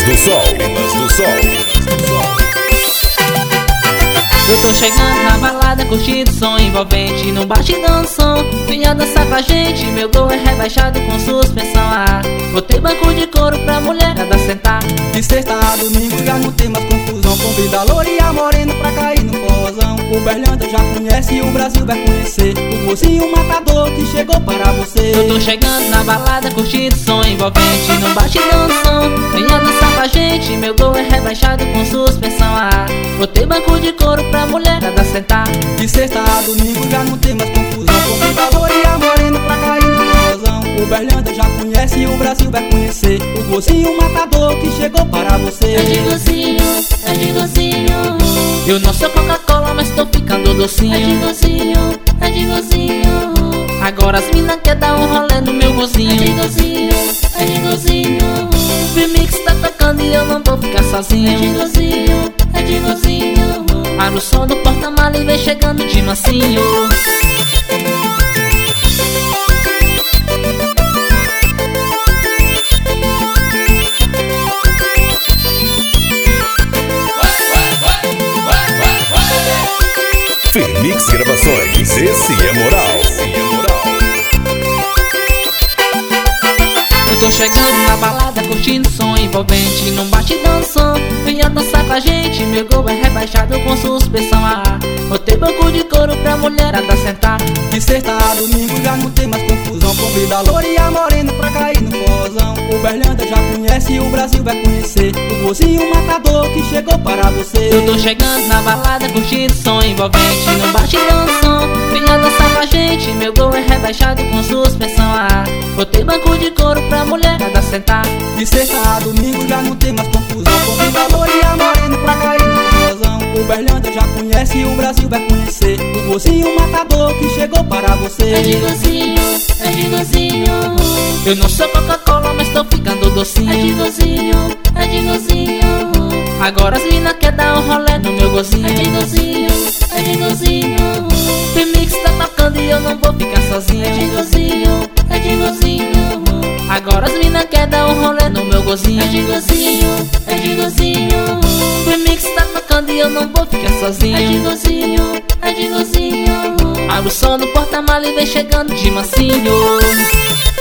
do Sol. Primas do Sol. Eu tô chegando na balada, curtindo som envolvente no batidão do som. Venha dançar com a gente, meu gol é rebaixado com suspensão a ar. Botei banco de couro pra mulherada sentar. De sexta a domingo já não tem mais confusão. Convida a loura e a morena pra cair no forrozão. O Berlândia já conhece e o Brasil vai conhecer o Gozinho Matador que chegou para você. Eu tô chegando na balada, curtindo som envolvente no batidão do som. Venha dançar com a gente, meu gol é rebaixado com suspensão a ar. Botei banco de couro pra mulherada sentar. De sexta a domingo já não tem mais confusão. Convida a loura e a morena pra cair no forrozão. O Berlândia já conhece e o Brasil vai conhecer o Gozinho Matador que chegou para você. É de gozinho, é de gozinho. Eu não sou Coca-Cola, mas tô ficando docinho. É de gozinho, é de gozinho. Agora as mina quer dar um rolê no meu gozinho. É de gozinho, é de gozinho. O Vmix tá tocando e eu não vou ficar sozinho. É de gozinho, é de gozinho. Para o som do porta-mala e vem chegando de mansinho. Vmix Gravações, esse é moral. Eu tô chegando na balada, curtindo som envolvente num batidão do som. Venha dançar com a gente, meu gol é rebaixado com suspensão a ar. Botei banco de couro pra mulherada sentar. De sexta a domingo já não tem mais confusão. Convida a loura e a morena pra cair no forrozão. O Berlândia já conhece e o Brasil vai conhecer o Gozinho Matador que chegou para você. Eu tô chegando na balada, curtindo som envolvente num batidão do som. Venha dançar com a gente, meu gol é rebaixado com suspensão a ar. Botei banco de couro pra mulherada sentar. De sexta a domingo já não tem mais confusão. Convida a loura e a morena pra cair no forrozão. O Berlândia já conhece e o Brasil vai conhecer o Gozinho Matador que chegou para você. É de gozinho, é de gozinho. Eu não sou Coca-Cola, mas tô ficando docinho. É de gozinho, é de gozinho. Agora as mina quer dar um rolê no meu gozinho. É de gozinho, é de gozinho. O Vmix tá tocando e eu não vou ficar sozinho. É de gozinho, é de gozinho. Agora as mina quer dar um rolê no meu gozinho. É de gozinho, é de gozinho. O Vmix tá tocando e eu não vou ficar sozinho. É de gozinho, é de gozinho. Abre o som do porta-mala e vem chegando de mansinho.